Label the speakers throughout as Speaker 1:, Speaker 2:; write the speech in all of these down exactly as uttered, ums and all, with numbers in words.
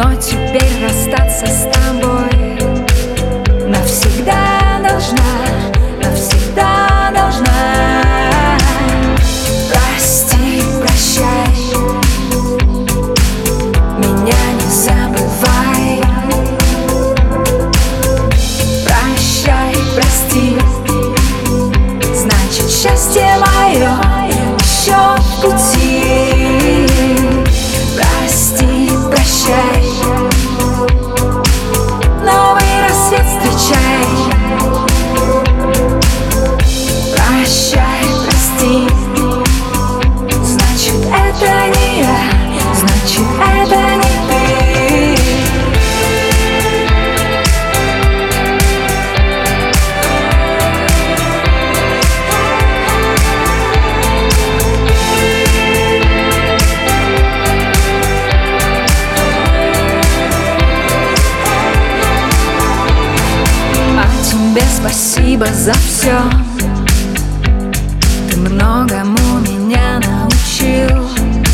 Speaker 1: Но теперь расстаться с тобой навсегда должна, навсегда должна. Прости, прощай, меня не забывай. Прощай, прости, значит счастье мое еще в пути. Прости, прощай, новый рассвет встречай. Прощай, прости, значит это не я, значит это не ты. А тебе спасибо за все, ты многому меня научил.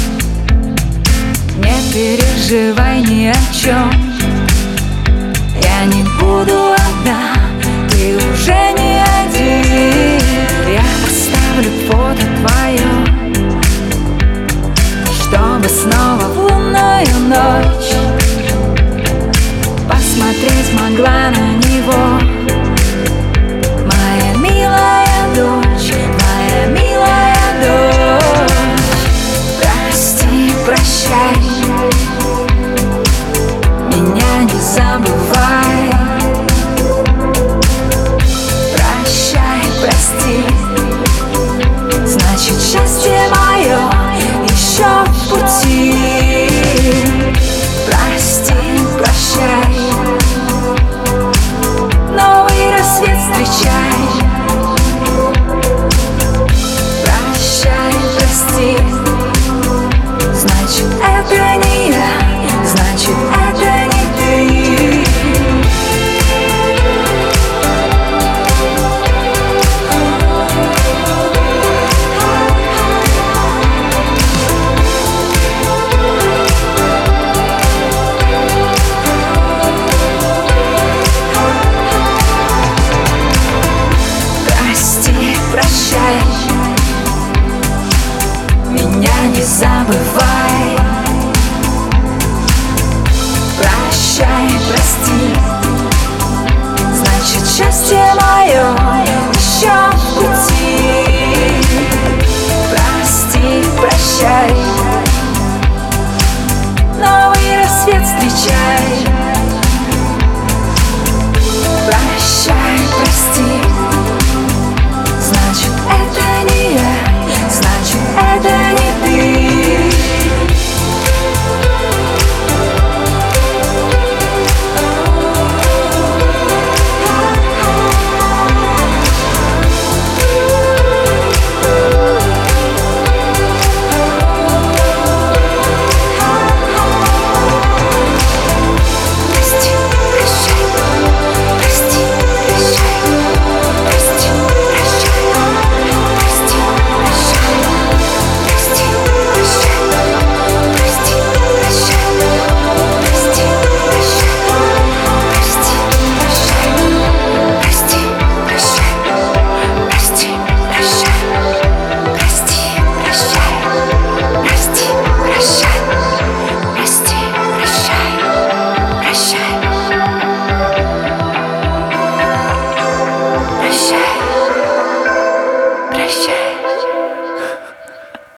Speaker 1: Не переживай ни о чем, я не буду одна, ты уже не